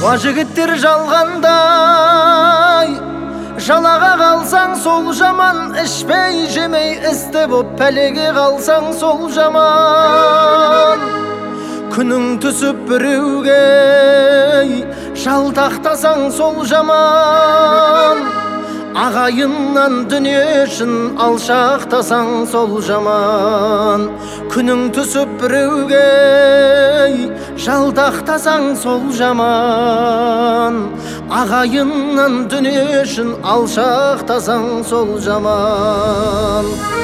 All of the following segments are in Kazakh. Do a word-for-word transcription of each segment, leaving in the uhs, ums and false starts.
жігіттер жалғандай, жалаға қалсаң сол жаман, ішпей жемей істі боп пәлеге қалсаң сол жаман. Күнің түсіп біреуге жалтақтасаң сол жаман, ағайыннан дүние үшін алшақтасаң сол жаман. Күнің түсіп біреуге жалтақтасаң сол жаман, ағайыннан дүние үшін алшақтасаң сол жаман.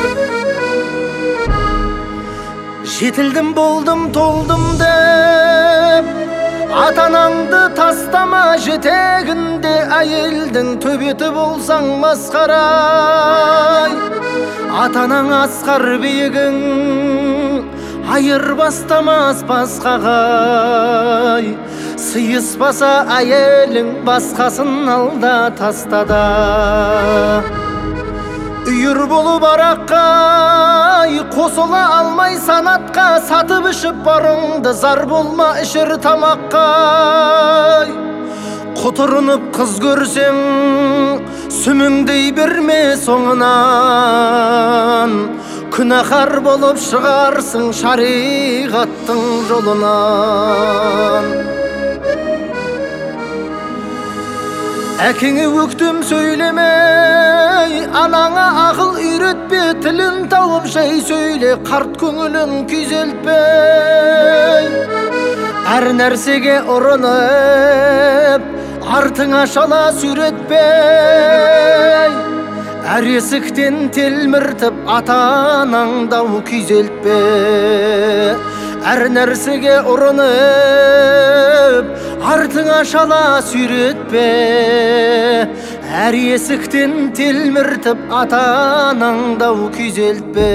Жетілдім болдым толдым деп, ата-анаңды тастама, жетегінде әйелдің төбеті болсаң масқарай. Ата-анаң асқар биігің, айырбастамас басқағай. Сыйыспаса әйелің, басқасын алда тастада. Үйір болып араққа қосыла алмай санатқа, сатып ішіп барыңды зар болма ішір тамаққа. Құтырынып қыз көрсең сүміңдей берме соңынан, күнәһар болып шығарсың шариғаттың жолынан. Әкеңе өктем сөйлемей, анаңа ақыл үйретпе, тілін тауып жай сөйле, қарт көңілін күйзелтпей. Әр нәрсеге ұрынып, артыңа шала сүйретпей. Әр есіктен телміртіп, ата-анаңдау күйзелтпе. Әр нәрсеге ұрынып, артыңа шала сүйретпе. Әр есіктен телміртіп, ата-анаңдау күйзелтпе.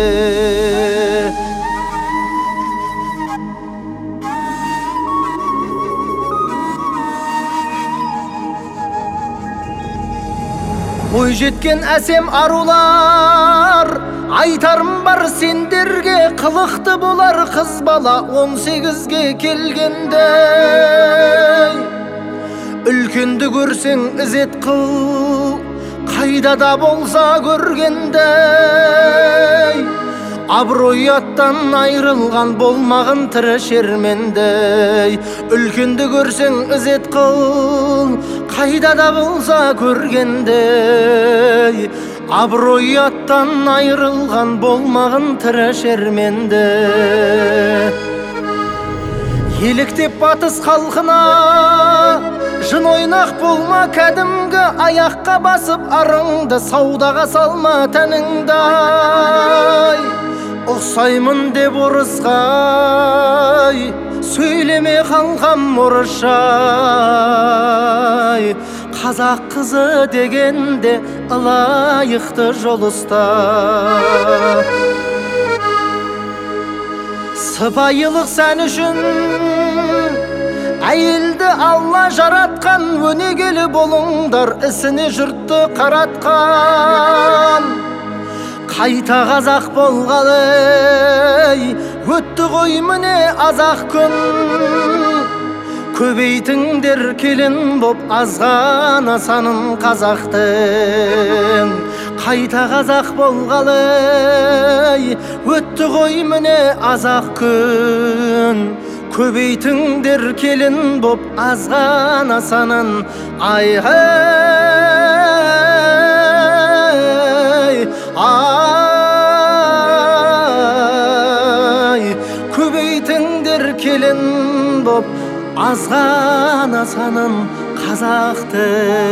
Бой жеткен әсем арулар, айтарым бар сендерге, қылықты болар қыз бала он сегізге келгенде. Үлкенді көрсең ізет қыл, қайда да болса көргенде. Абырой аттан айрылған болмағын тірі шермендей. Үлкенді көрсең ізет қыл, қайда да болса көргенде. Абырой аттан айрылған болмағын тірі шерменде. Еліктеп батыс халқына жын ойнақ болма, кәдімгі аяққа басып арыңды саудаға салма тәніңдай. Ұқсаймын деп орысқай, сөйлеме қалқам орысшай. Қазақ қызы дегенде ылайықты жол ұста. Сыпайылық сән үшін әйелді Алла жаратқан, өнегелі болыңдар ісіне жұртты қаратқан. Қайта қазақ болғалы өтті ғой міне азақ күн. Көбейтіңдер келін боп азғана санын қазақтың. Қайта қазақ болғалы өтті ғой міне азақ күн. Көбейтіңдер келін боп азғана санын. Ай ай ай, көбейтіңдер келін боп азғана санын қазақтың.